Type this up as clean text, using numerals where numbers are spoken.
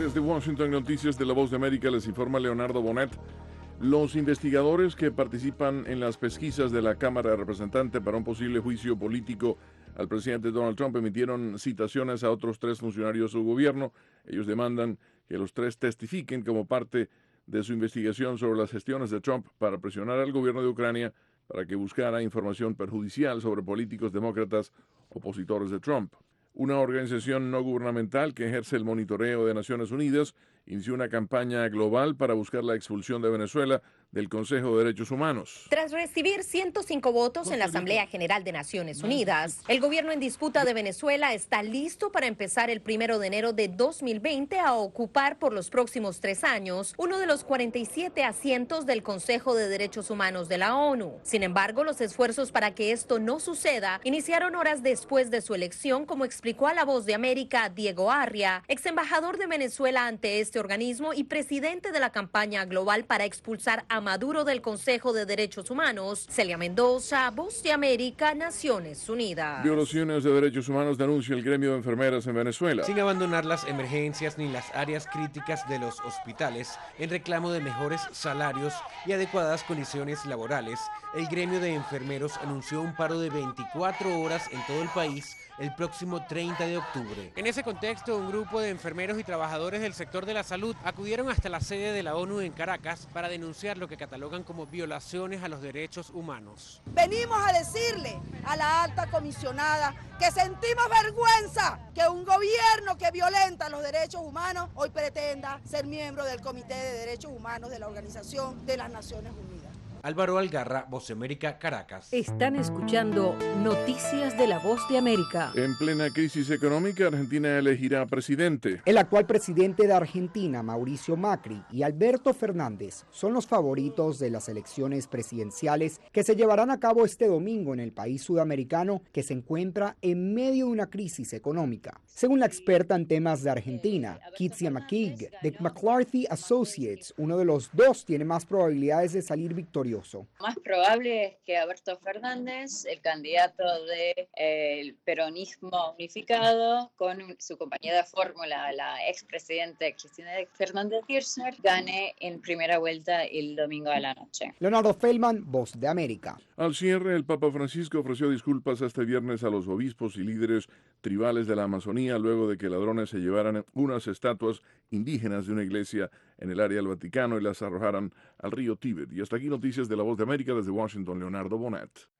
Desde Washington, Noticias de la Voz de América, les informa Leonardo Bonet. Los investigadores que participan en las pesquisas de la Cámara de Representantes para un posible juicio político al presidente Donald Trump emitieron citaciones a otros 3 funcionarios de su gobierno. Ellos demandan que los 3 testifiquen como parte de su investigación sobre las gestiones de Trump para presionar al gobierno de Ucrania para que buscara información perjudicial sobre políticos demócratas opositores de Trump. Una organización no gubernamental que ejerce el monitoreo de Naciones Unidas inició una campaña global para buscar la expulsión de Venezuela del Consejo de Derechos Humanos. Tras recibir 105 votos en la Asamblea General de Naciones Unidas, el gobierno en disputa de Venezuela está listo para empezar el 1 de enero de 2020 a ocupar por los próximos 3 años uno de los 47 asientos del Consejo de Derechos Humanos de la ONU. Sin embargo, los esfuerzos para que esto no suceda iniciaron horas después de su elección, como explicó a La Voz de América Diego Arria, ex embajador de Venezuela ante este organismo y presidente de la campaña global para expulsar a Maduro del Consejo de Derechos Humanos. Celia Mendoza, Voz de América, Naciones Unidas. Violaciones de derechos humanos denuncia el gremio de enfermeras en Venezuela. Sin abandonar las emergencias ni las áreas críticas de los hospitales, en reclamo de mejores salarios y adecuadas condiciones laborales, el gremio de enfermeros anunció un paro de 24 horas en todo el país el próximo 30 de octubre. En ese contexto, un grupo de enfermeros y trabajadores del sector de la salud acudieron hasta la sede de la ONU en Caracas para denunciar lo que catalogan como violaciones a los derechos humanos. Venimos a decirle a la alta comisionada que sentimos vergüenza que un gobierno que violenta los derechos humanos hoy pretenda ser miembro del Comité de Derechos Humanos de la Organización de las Naciones Unidas. Álvaro Algarra, Voz de América, Caracas. Están escuchando Noticias de la Voz de América. En plena crisis económica, Argentina elegirá presidente. El actual presidente de Argentina, Mauricio Macri, y Alberto Fernández son los favoritos de las elecciones presidenciales que se llevarán a cabo este domingo en el país sudamericano que se encuentra en medio de una crisis económica. Según la experta en temas de Argentina, Kitsia McKeague, de McCarthy Associates, uno de los 2 tiene más probabilidades de salir victorioso. Más probable es que Alberto Fernández, el candidato del peronismo unificado, con su compañera de fórmula, la expresidenta Cristina Fernández de Kirchner, gane en primera vuelta el domingo a la noche. Leonardo Feldman, Voz de América. Al cierre, el Papa Francisco ofreció disculpas este viernes a los obispos y líderes tribales de la Amazonía luego de que ladrones se llevaran unas estatuas indígenas de una iglesia en el área del Vaticano y las arrojaran al río Tíbet. Y hasta aquí noticias de la Voz de América desde Washington, Leonardo Bonet.